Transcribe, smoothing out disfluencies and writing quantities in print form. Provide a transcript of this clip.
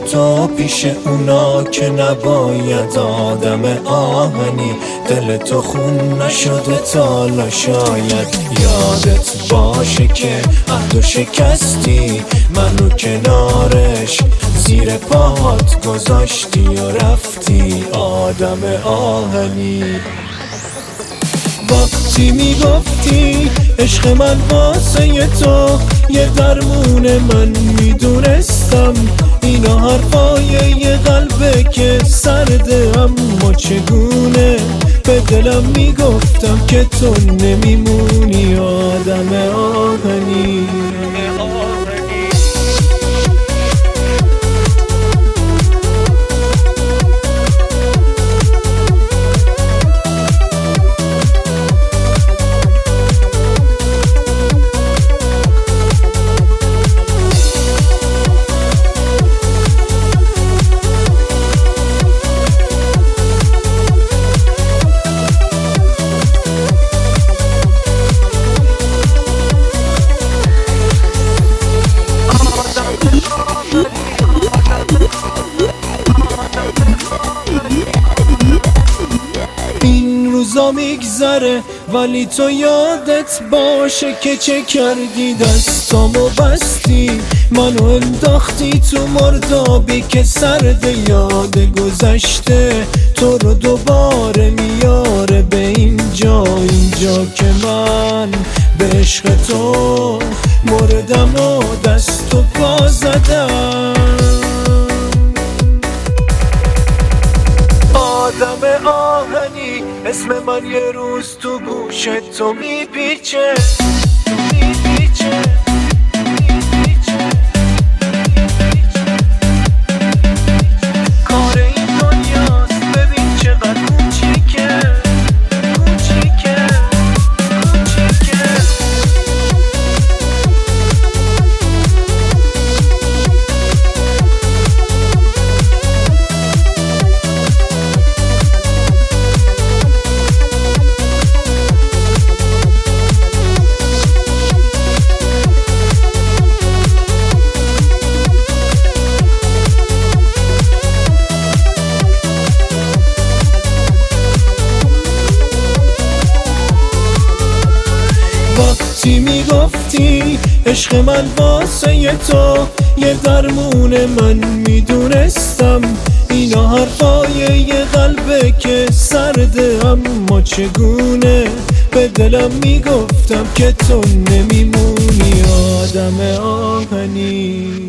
تو پیش اونا که نباید آدم آهنی. دل تو خون نشده تالا شاید یادت باشه که عهدو شکستی، منو کنارش زیر پاهات گذاشتی و رفتی آدم آهنی. وقتی میگفتی عشق من واسه تو یه درمون، من میدونستم اینا حرفای یه قلبه که سرده، اما چگونه به دلم میگفتم که تو نمیمونی آدم آهنی. این روزا میگذره ولی تو یادت باشه که چه کردی، دستامو بستی منو انداختی تو مردابی که سرد، یاد گذشته تو رو دوباره میاره به اینجا که من به عشق تو مردم و دست و پا زدم. آدم آهنی اسم من یه روز تو گوشت تو میپیچه. کار این دنیاست ببین چقدر کوچیکه. وقتی میگفتی عشق من واسه تو یه درمون، من میدونستم اینا حرفای یه قلبه که سرده، اما چگونه به دلم میگفتم که تو نمیمونی آدم آهنی.